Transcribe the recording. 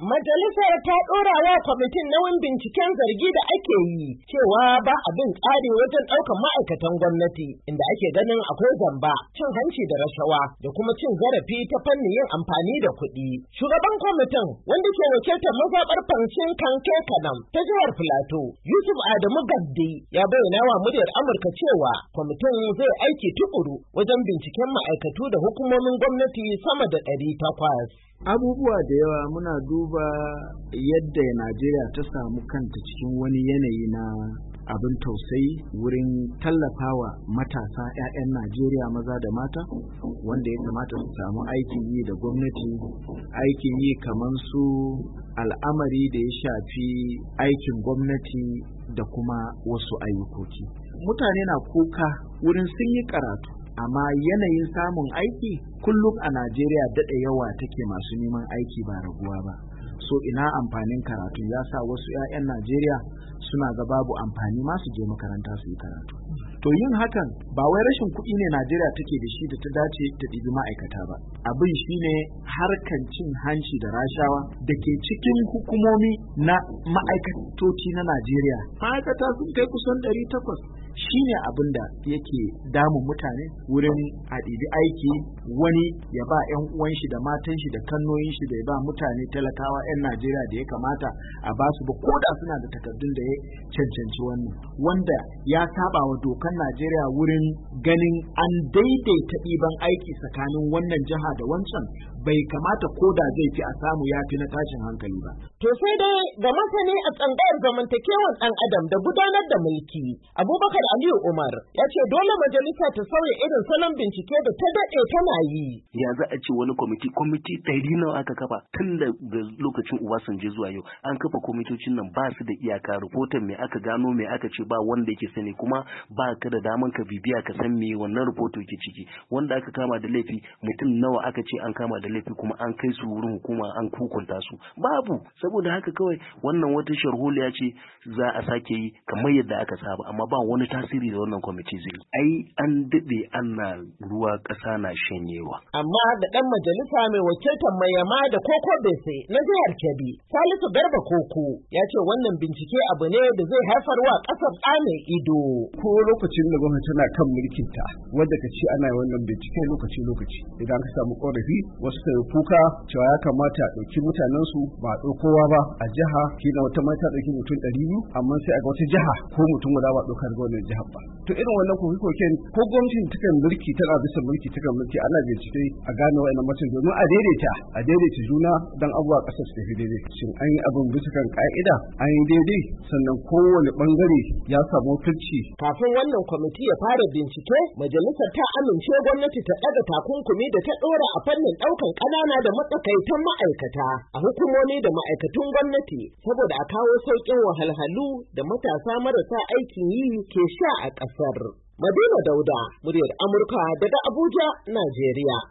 Majalisar ta ɗora wa kwamitin nauyin binciken zargi da ake yi cewa ba abin tsari wajen ɗaukar ma'aikatan gwamnati inda ake ganin akwai zamba, cin hanci da rashawa da kuma cin zarafi ta fannin yin amfani da kuɗi. Shugaban kwamitin wanda ke wakiltar mazaɓar Fancin Kanke Kanam ta jihar Filato, Yusuf Adamu Gaddi ya bayyana wa muryar Amurka cewa kwamitin zai aiki tukuru wajen binciken ma'aikatu da hukumomin gwamnati sama da 800. Abubuwa da yawa muna duba yadda Najeriya ta samu kanta cikin wani yanayi na abin tausayi wurin tallafawa matasa 'ya'yan Najeriya maza da mata wanda ya kamata su samu aikin yi da gwamnati, aikin yi kamar su al'amari da ya shafi aikin gwamnati da kuma wasu ayyukoki. Mutane na kuka wurin sun yi karatu, amma yanayin samun aiki kullum a Najeriya daɗa yawa take masu neman aiki ba raguwa ba. So ina amfanin karatu ya sa wasu 'ya'yan Najeriya suna ga babu amfani ma su je makaranta su yi karatu. To yin hakan ba wai rashin kuɗi ne Najeriya take da shi da ta dace ta ɗibi ma'aikata ba. Abin shine harkan cin hanci da rashawa da ke cikin hukumomi na ma'aikatoci na Najeriya. Ma'aikata sun kai kusan 800. Shine abin da yake damun mutane wurin a ɗibi aiki, wani ya ba 'yan uwan shi da matan shi da kannoyin shi da ya ba mutane talakawa 'yan Najeriya da ya kamata a ba su ba, ko da suna da takardun da ya cancanci wannan, wanda ya saba wa dokan Najeriya wurin ganin an daidaita ɗiban aiki tsakanin wannan jiha da wancan. Bai kamata ko da zai fi a samu ya fi na tashin hankali ba. To sai dai ga masani a tsangayar zamantakewar ɗan adam da gudanar da mulki, Abubakar Aliyu Umar ya ce dole majalisa ta sauya irin salon bincike da ta daɗe tana yi. Ya za a ce wani kwamiti 100 nawa aka kafa tun da lokacin Obasanjo zuwa yau, an kafa kwamitocin nan ba su da iyaka, rahoton me aka gano me aka ce ba wanda yake sani, kuma ba ka da daman ka bibiya ka san me wannan rahoto ke ciki. Wanda aka kama da laifi mutum nawa aka ce an kama da laifi kuma an kai su wurin hukuma an hukunta su, babu. Saboda haka kawai wannan wata sharholiya ce za a sake yi kamar yadda aka saba, amma ba wani tasiri da wannan kwamiti zai yi. Ai an daɗe ana ruwa ƙasa na shanyewa. Amma da ɗan majalisa mai wakiltar Mayama da Koko Bese na jihar Kebbi, Salisu Garba Koko, ya ce wannan bincike abu ne da zai haifar wa ƙasar ɗa mai ido. Ko lokacin da gwamnati tana kan mulkinta, wanda ka ce ana wannan bincike lokaci-lokaci, idan ka samu ƙorafi wasu sai kuka cewa ya kamata a ɗauki mutanensu ba a ɗaukowa ba a jiha, kila wata mata ɗauki mutum 200, amma sai a ga wata jiha ko mutum guda ba ɗaukar ga wannan jihar ba. To irin wannan koke-koken ko gwamnatin takan mulki tana bisa mulki takan mulki ana bincike a gane wa'annan mutum domin a daidaita juna don abubuwa ƙasar su tafi daidai. Shin an yi abin bisa kan ƙa'ida, an yi daidai, sannan kowane ɓangare ya samu wakilci. Kafin wannan kwamiti ya fara bincike, majalisar ta amince gwamnati ta ɗaga takunkumi da ta ɗora a fannin ɗaukan ƙanana da matsakaitan ma'aikata a hukumomi da ma'aikatun gwamnati saboda a kawo sauƙin wahalhalu da matasa marasa aikin yi ke sha a ƙasar. Madina Dauda, muryar Amurka daga Abuja, Najeriya.